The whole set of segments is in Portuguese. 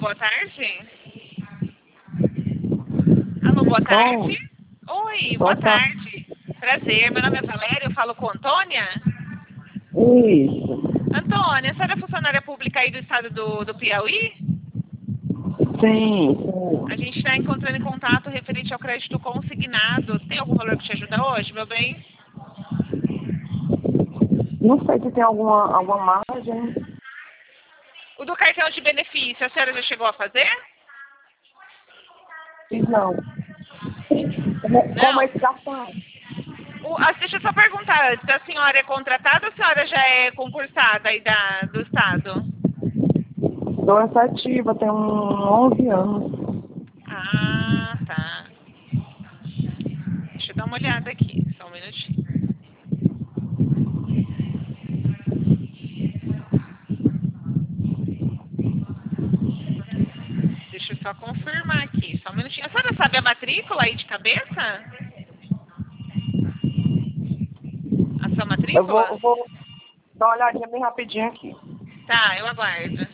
boa tarde. Alô, boa tarde. Oi, boa tarde. Prazer, meu nome é Valéria, eu falo com Antônia. Isso. Antônia, a senhora é funcionária pública aí do estado do Piauí? Sim. A gente está encontrando em contato referente ao crédito consignado. Tem algum valor que te ajuda hoje, meu bem? Não sei se tem alguma margem. O do cartão de benefício, a senhora já chegou a fazer? Não. Como é esse cartão? Deixa eu só perguntar antes, a senhora é contratada ou a senhora já é concursada aí do estado? Sou efetiva, tenho 11 anos. Ah, tá. Deixa eu dar uma olhada aqui, só um minutinho. Deixa eu só confirmar aqui, só um minutinho. A senhora sabe a matrícula aí de cabeça? A sua matrícula? Eu vou dar uma olhadinha bem rapidinho aqui. Tá, eu aguardo.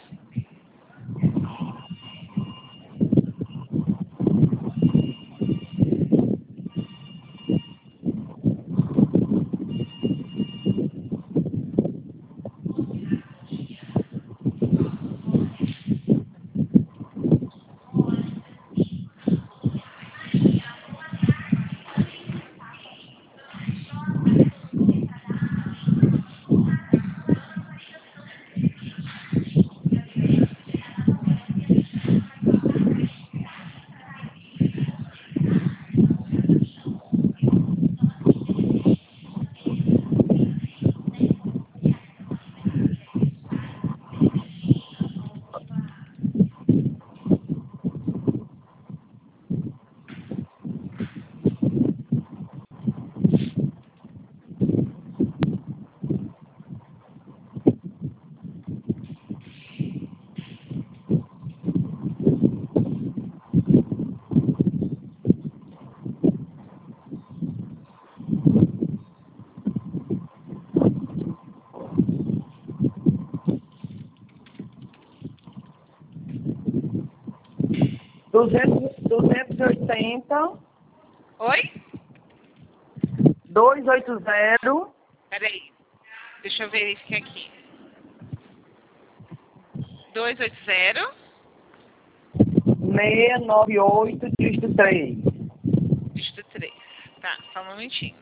Oi? 280. Peraí, deixa eu verificar aqui. 280 698, dígito 3. dígito 3. Tá, só um momentinho.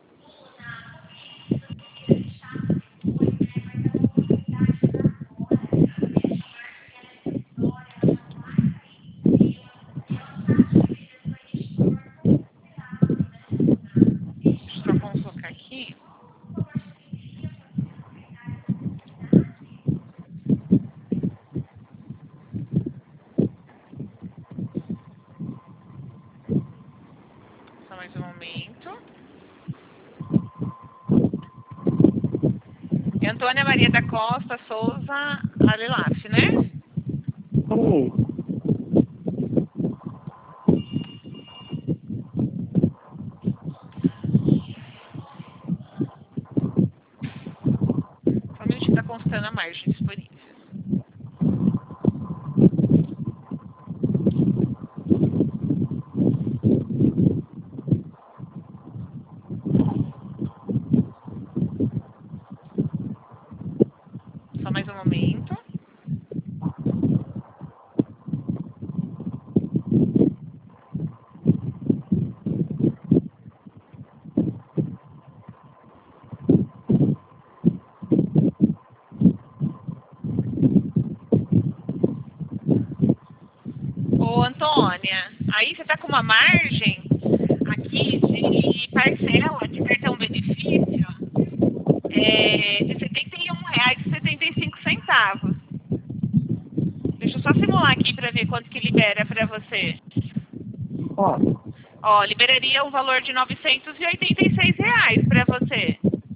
Deixa eu só colocar aqui. Só mais um momento. É Antônia Maria da Costa Souza Alelaf, né? Sim. Só um minutinho, tá constando a margem disponível. Só mais um momento. Ô, Antônia, aí você tá com uma margem aqui de parcela de cartão benefício de R$ 71,75. Deixa eu só simular aqui para ver quanto que libera para você. Ó, Ó, liberaria um valor de R$ 986 para você.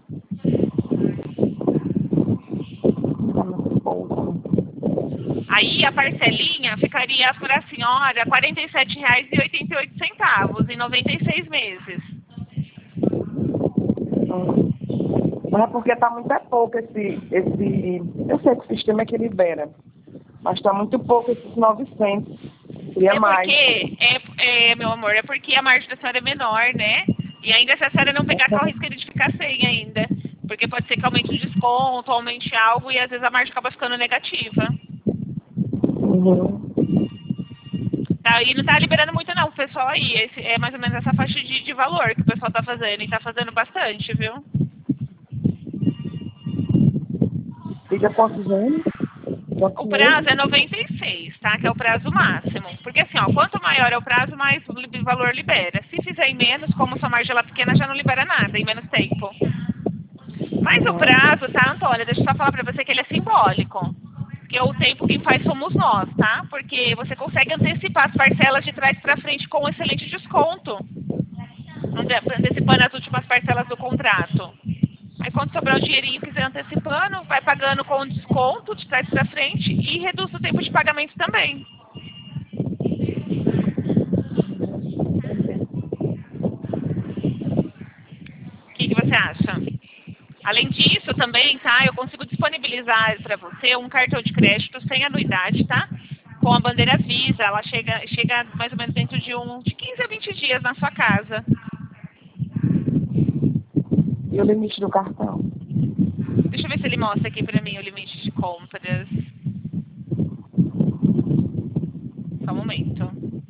tá muito pouco. Aí a parcelinha ficaria para a senhora R$ 47,88 em 96 meses. Mas é porque tá muito pouco esse. Eu sei que o sistema é que libera. Mas tá muito pouco esses 900. Queria mais. Meu amor, é porque a margem da senhora é menor, né? E ainda se a senhora não pegar, corre risco de ficar sem ainda. Porque pode ser que aumente o desconto, aumente algo e às vezes a margem acaba ficando negativa. Uhum. Tá, e não tá liberando muito não, o pessoal aí. É mais ou menos essa faixa de valor que o pessoal tá fazendo. E tá fazendo bastante, viu? Fica quantos anos? O prazo é 96, tá? Que é o prazo máximo. Porque assim, ó, quanto maior é o prazo, mais o valor libera. Se fizer em menos, como sua margem é pequena, já não libera nada, em menos tempo. Mas o prazo, tá, Antônia? Deixa eu só falar pra você que ele é simbólico. Porque o tempo quem faz somos nós, tá? Porque você consegue antecipar as parcelas de trás pra frente com um excelente desconto. Antecipando as últimas parcelas do contrato. Aí quando sobrar o dinheirinho quiser antecipando, vai pagando com desconto de trás pra frente e reduz o tempo de pagamento também. O que você acha? Além disso, também, tá? Eu consigo disponibilizar para você um cartão de crédito sem anuidade, tá? Com a bandeira Visa. Ela chega mais ou menos dentro de 15 a 20 dias na sua casa. E o limite do cartão? Deixa eu ver se ele mostra aqui para mim o limite de compras. Só um momento.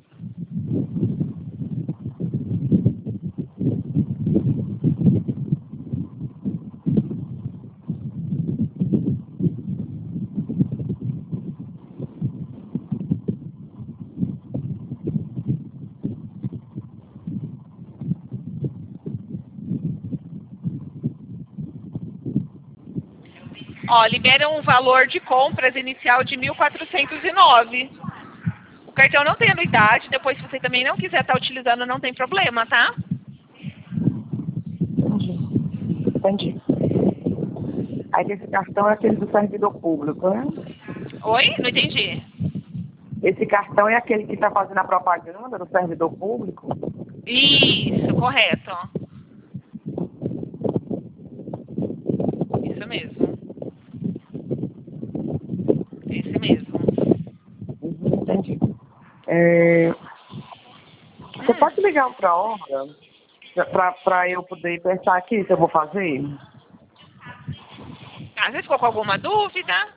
Ó, libera um valor de compras inicial de 1.409. O cartão não tem anuidade, depois se você também não quiser estar utilizando, não tem problema, tá? Entendi. Aí esse cartão é aquele do servidor público, né? Oi? Não entendi. Esse cartão é aquele que está fazendo a propaganda do servidor público? Isso, correto. Isso mesmo. Esse mesmo. Uhum, entendi. Você pode ligar outra hora para eu poder pensar aqui se eu vou fazer? Ah, você ficou com alguma dúvida?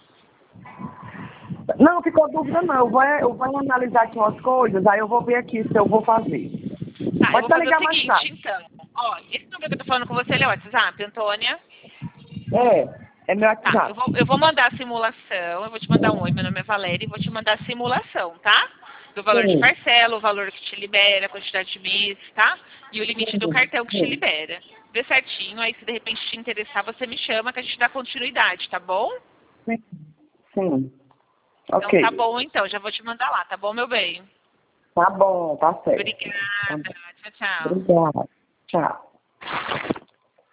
Não, ficou dúvida não. Eu vou analisar aqui umas coisas, aí eu vou ver aqui se eu vou fazer. Tá, eu Pode vou fazer o ligar mais seguinte, tarde. então. Ó, esse número que eu tô falando com você, ele é o WhatsApp, Antônia? É meu Tá, WhatsApp. eu vou mandar a simulação, eu vou te mandar um oi, meu nome é Valéria, e vou te mandar a simulação, tá? Do valor de Sim. parcela, o valor que te libera, a quantidade de meses, tá? E o limite do cartão que te libera. Vê certinho, aí se de repente te interessar, você me chama que a gente dá continuidade, tá bom? Sim. Então Ok. tá bom então, já vou te mandar lá, tá bom, meu bem? Tá bom, tá certo. Obrigada, tchau, tchau. Obrigada. Tchau.